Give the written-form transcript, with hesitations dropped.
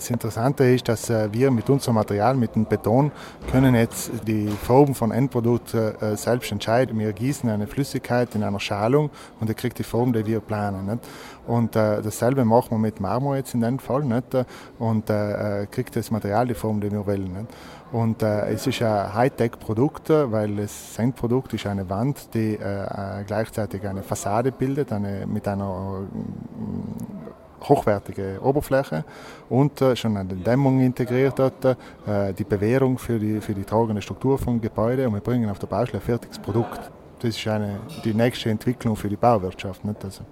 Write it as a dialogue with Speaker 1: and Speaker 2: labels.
Speaker 1: Das Interessante ist, dass wir mit unserem Material, mit dem Beton, können jetzt die Farben von Endprodukt selbst entscheiden. Wir gießen eine Flüssigkeit in einer Schalung und er kriegt die Form, die wir planen. Nicht? Und dasselbe machen wir mit Marmor jetzt in dem Fall. Nicht? Und kriegt das Material die Form, die wir wollen. Nicht? Und es ist ein Hightech-Produkt, weil das Endprodukt ist eine Wand, die gleichzeitig eine Fassade bildet, mit einer hochwertige Oberfläche und schon eine Dämmung integriert hat, die Bewährung für die tragende Struktur vom Gebäude und wir bringen auf der Baustelle ein fertiges Produkt. Das ist die nächste Entwicklung für die Bauwirtschaft. Nicht? Also